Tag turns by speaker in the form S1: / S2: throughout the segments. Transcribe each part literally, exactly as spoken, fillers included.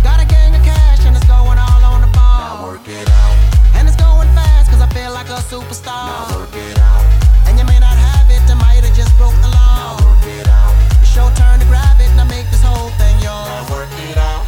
S1: Got a gang of cash and it's going all on the ball. Now work it out. And it's going fast cause I feel like a superstar. Now work it out. And you may not have it, I might have just broke the law. Now work it out. It's your turn to grab it and I make this whole thing yours. Now work it out.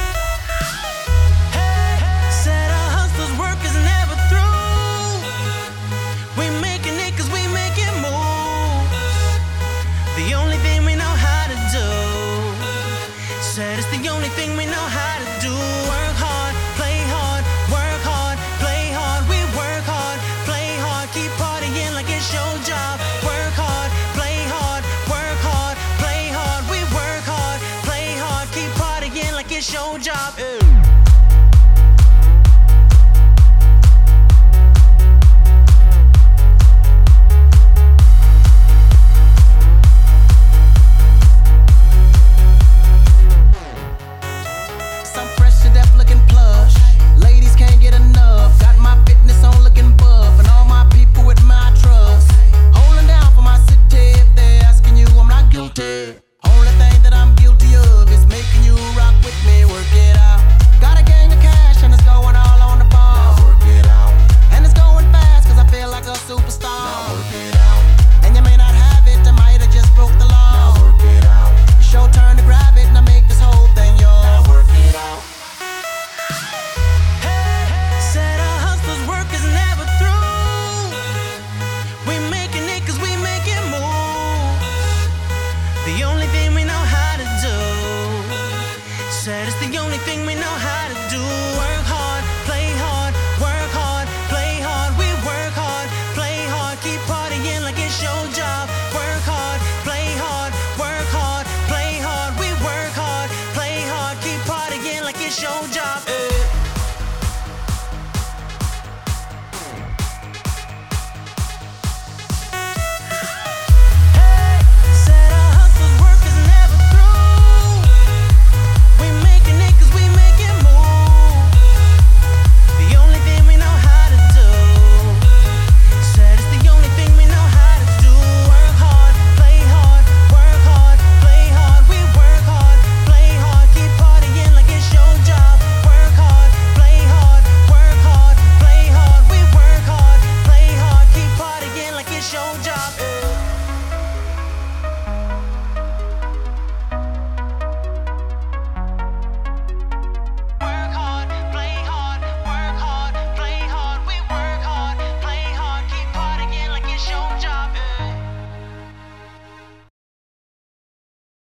S2: Said our hustlers' work is never through. We making it cause we making moves. The only thing we know how to do. Said it's the only thing we know how to do. Work hard, play hard, work hard, play hard. We work hard, play hard, keep partying like it's your job. Work hard, play hard, work hard, play hard. We work hard, play hard, keep partying like it's your job.
S1: Some fresh and deaf looking plush. Ladies can't get enough. Got my fitness on looking buff. And all my people with my trust. Holding down for my city. If they're asking you, I'm not guilty. Only thing that I'm guilty of is making you rock with me. Work it out. Got a gang of cash and it's going all on the ball. Now work it out. And it's going fast cause I feel like a superstar. Now work it out. And you may not have it, I might have just broke the law. Now work it out. It's your turn to grab it and I make this whole thing yours. Now work it out.
S2: Said our hustlers' work is never through. We making it cause we making moves. The only thing we know how to do. Said it's the only thing we know how to do. Work hard, play hard, work hard, play hard. We work hard, play hard, keep partying like it's your job. Work hard, play hard, work hard, play hard. We work hard, play hard, keep partying like it's your job.